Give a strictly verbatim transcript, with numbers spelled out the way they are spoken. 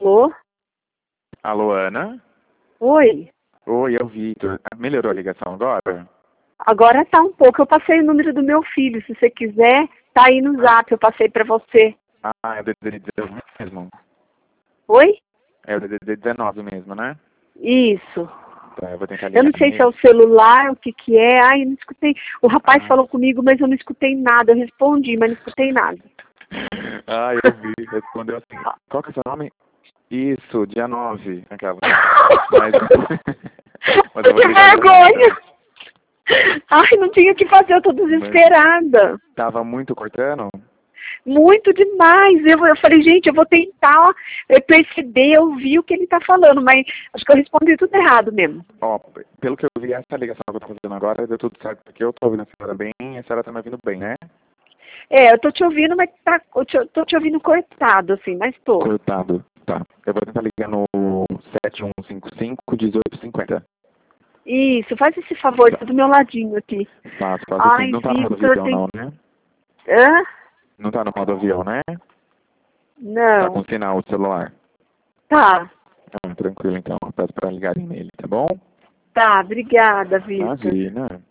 Alô? Alô, Ana? Oi? Oi, é o Vitor. Melhorou a ligação agora? Agora tá um pouco. Eu passei o número do meu filho. Se você quiser, tá aí no zap. Eu passei pra você. Ah, é o D D D dezenove mesmo? Oi? É o D D D dezenove mesmo, né? Isso. Tá, eu vou tentar Eu ligar não sei se é nele. o celular, o que que é. Ai, eu não escutei. O rapaz Ah. falou comigo, mas eu não escutei nada. Eu respondi, mas não escutei nada. Ah, eu vi. Respondeu assim. Qual que é o seu nome? Isso, dia nove. Aquela. Mas, mas eu vou Que ligar de novo. vergonha! Ai, não tinha o que fazer. Eu tô Mas desesperada. tava muito cortando? Muito demais. Eu, eu falei, gente, eu vou tentar eh, perceber, ouvir o que ele tá falando, mas acho que eu respondi tudo errado mesmo. Ó, pelo que eu vi, essa ligação que eu tô fazendo agora, deu tudo certo, porque eu tô ouvindo a senhora bem e a senhora tá me ouvindo bem, né? É, eu tô te ouvindo, mas tá, eu te- tô te ouvindo cortado, assim, mas tô. Cortado. Tá. Eu vou tentar ligar no sete um cinco cinco, um oito cinco zero. Isso, faz esse favor, tá do meu ladinho aqui. Faço, faço assim. Ai, Não tá no modo Victor, avião, tem... não, né? Hã? Não tá no modo avião, né? Tá com Não. sinal o celular. Tá, Ah, tranquilo, então. Eu peço pra ligarem nele, tá bom? tá, obrigada, Victor. Imagina.